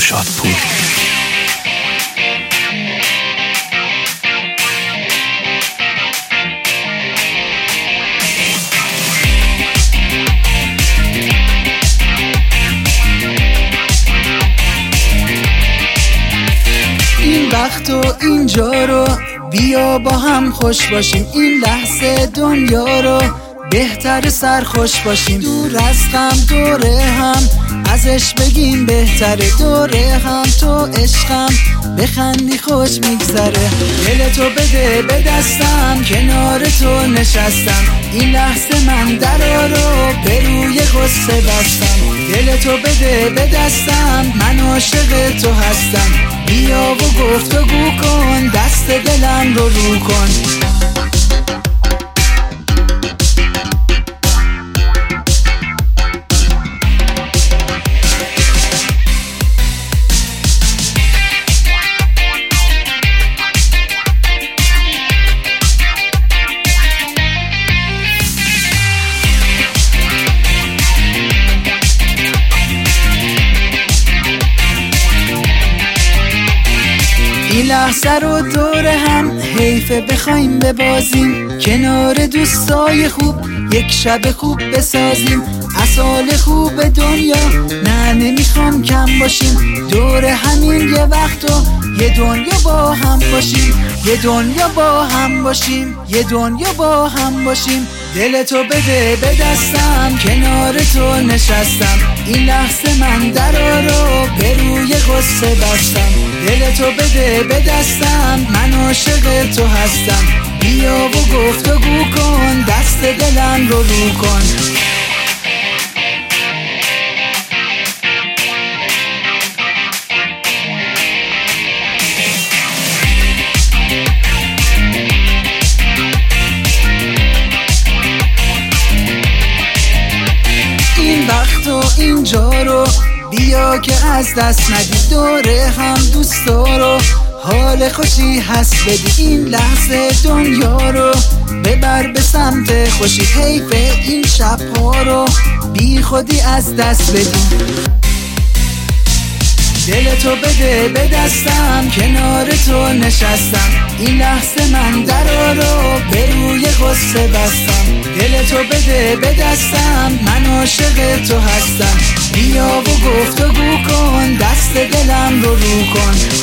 شادپور. این وقت و اینجا رو بیا با هم خوش باشیم، این لحظه دنیا رو بهتر سرخوش باشیم. دور از غم دوره هم ازش بگیم بهتره، دوره هم تو عشقم بخندی خوش میگذره. دل تو بده به دستم کنار تو نشستم، این لحظه من درا رو به روی غصه بستم. دل تو بده به دستم من عاشق تو هستم، بیا و گفتگو کن دست دلم رو کن. این لحظه رو دور هم حیفه بخوایم ببازیم، کنار دوستای خوب یک شب خوب بسازیم. اصال خوب دنیا نه نمیخوام کم باشیم، دور همین یه وقت و یه دنیا با هم باشیم، یه دنیا با هم باشیم، یه دنیا با هم باشیم. دل تو بده به دستم کنار تو نشستم، این لحظه من درا رو به روی غصه بستم. دل تو بده به دستم من عاشق تو هستم، بیا و گفتگو کن دست دلم رو کن. این وقت و اینجا رو بیا که از دست ندی، دوره هم دوستا رو حال خوشی هست بدی. این لحظه دنیا رو ببر به سمت خوشی، حیف این شبها رو بی خودی از دست بدی. دل تو بده به دستم کنار تو نشستم، این لحظه من درا رو به روی غصه بستم. دل تو بده به دستم من عاشق تو هستم، بیا و گفتگو کن دست دلم رو کن.